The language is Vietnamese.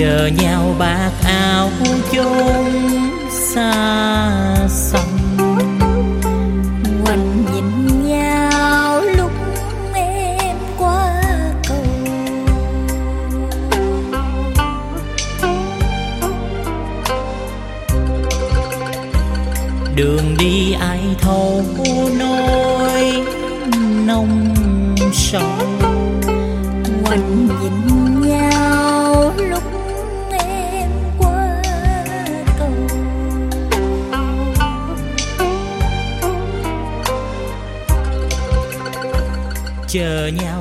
chờ nhau bạc áo chốn xa xăm, ngoảnh nhìn nhau lúc em qua cầu. đường đi ai thấu nỗi nông sầu, Ngoảnh nhìn nhau lúc em qua cầu. chờ nhau